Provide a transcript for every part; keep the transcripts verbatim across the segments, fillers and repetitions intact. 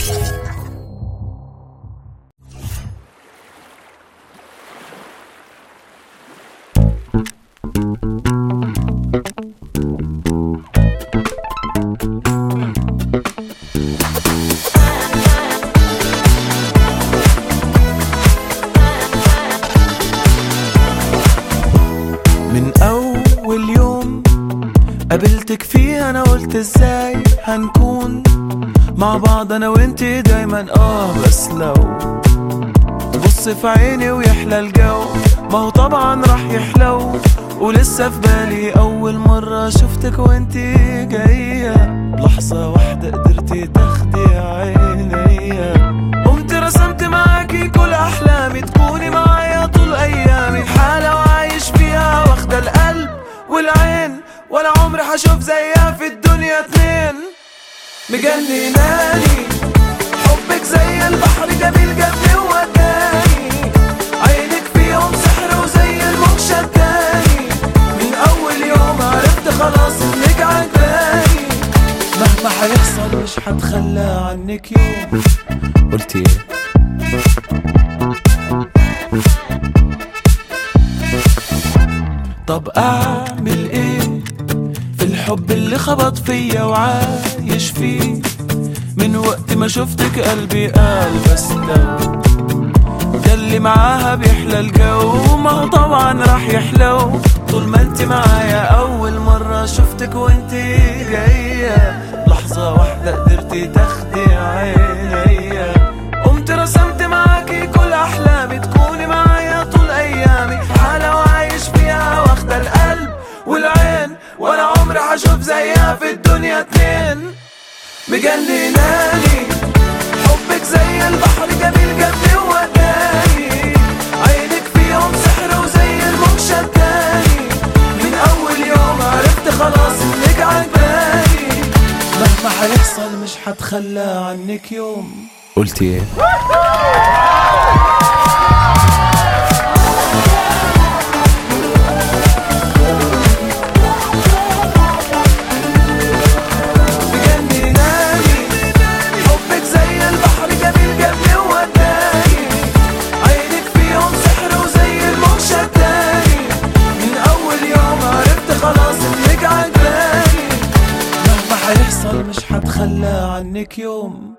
من أول يوم قابلتك فيه أنا قلت ازاي هنكون مع بعض أنا وانتي دايما. اه بس لو بص في عيني ويحلى الجو، ما هو طبعا راح يحلو. ولسه في بالي أول مرة شفتك وانتي جاية، لحظة واحدة قدرتي تاخدي عينيا. قمت رسمت معاكي كل أحلامي، تكوني معايا طول أيامي. حالة وعايش فيها واخدة القلب والعين، ولا عمري حشوف زيها في الدنيا اتنين. مجنناني حبك زي البحر جميل جابني ووداني. عينك فيهم سحر وزي الموج شداني. من أول يوم عرفت خلاص انك عجباني. مهما حيحصل مش هتخلى عنك يوم. قلت ايه؟ طب اعمل ايه في الحب اللي خبط فيا وعايش فيه؟ من وقت ما شفتك قلبي قال بس لو ده اللي معاها بيحلى الجو، ما هو طبعا راح يحلو طول ما انت معايا. اول مرة شفتك وانت جاية، لحظة واحدة قدرتي تاخدي عينيا. قمت رسمت معاكي كل احلامي، تكوني معايا طول ايامي. حالة وعايش فيها واخدة القلب والعين، ولا عمري حشوف زيها في الدنيا اتنين. مجنناني حبك زي البحر جميل جابني ووداني. عينك فيهم سحر وزي الموج شداني. من اول يوم عرفت خلاص انك عجباني. مهما حيحصل مش هتخلى عنك يوم. قلت ايه؟ هيحصل مش هتخلى عنك يوم.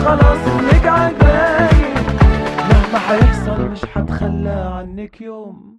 هيحصل مش هتخلى عنك يوم.